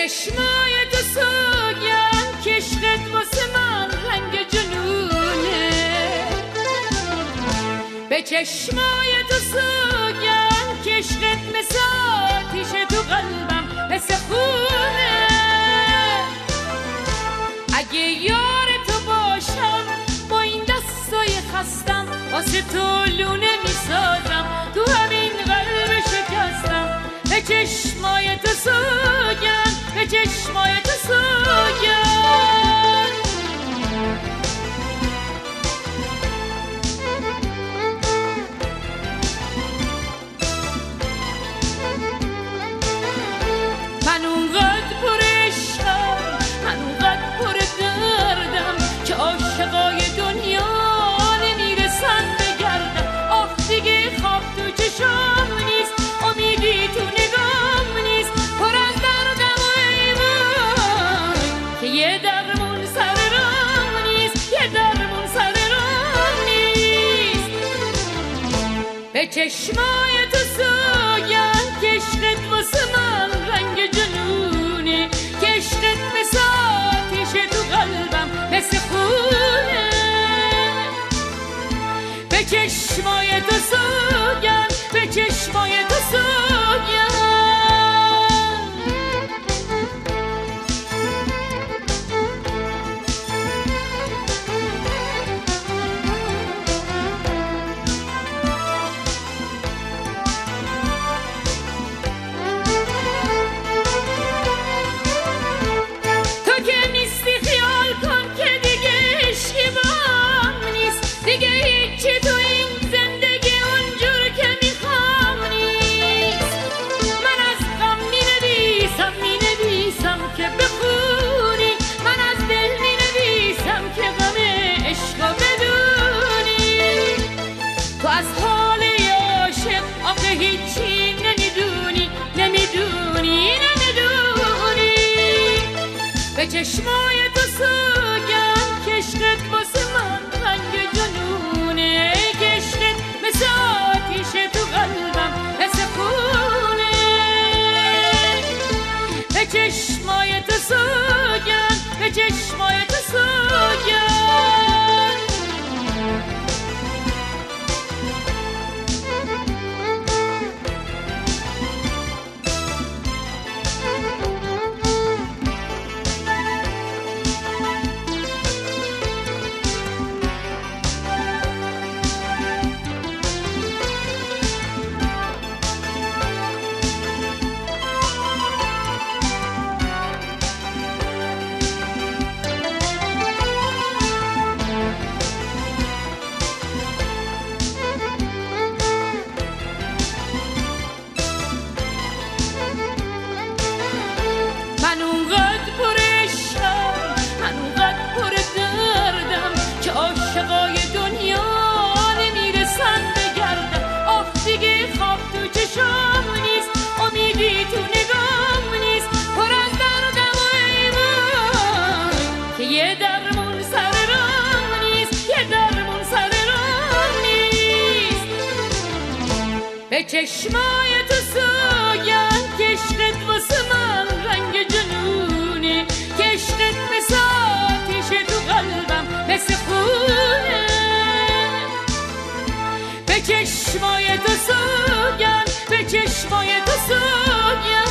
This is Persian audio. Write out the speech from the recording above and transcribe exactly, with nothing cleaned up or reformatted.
چشمای تو سوگن که عشقت واسه من رنگ جنونه، به چشمای تو سوگن که عشقت مثل آتیش تو قلبم مثل خونه. اگه یار تو باشم با این دستای خستم واسه تو لونه میسازم تو همین قلب شکستم. به چشمای تو سوگن، به چشمای تو سوگن. من اونقدر پر عشقم، من اونقدر پر دردم که عاشقای دنیا نمیرسن بگردم. آخ دیگه خواب تو چشام نیست، امیدی تو نگام نیست، پر از دردم و ایمان که یه درمون سر رام نیست، یه درمون سر رام نیست. به چشمای تو سوگن که عشقت واسه من رنگ جنونه، که عشقت مثل آتیش تو قلبم مثل خونه. به چشمای تو سوگن، به چشمای تو سوگن. تو که نیستی خیال کن که دیگه عشقی بام نیست، دیگه هیچی تو این زندگی اونجور که میخوام نیست. من از غم مینویسم مینویسم که بخونی، من از دل مینویسم که غم عشقو بدونی. تو از حال عاشق آخه هیچی نمیدونی، نمیدونی، نمیدونی. به چشمای تو سوگن که عشقت واسه من رنگ جنونه، که عشقت مثل آتیش تو قلبم مثل خونه. به چشمای تو سوگن، به چشمای تو سوگن. من اونقدر پر عشقم، من اونقدر پر دردم که عاشقای دنیا نمیرسن بگردم. آخ دیگه خواب تو چشام نیست، امیدی تو نگام نیست، پر از دردم و ایمان که یه درمون سر رام نیست، یه درمون سر رام نیست. به چشمای تو سوگن که عشقت واسه من رنگ جنونه، که عشقت مثل آتیش تو قلبم مثل خونه. به چشمای تو سوگن، به چشمای تو سوگن.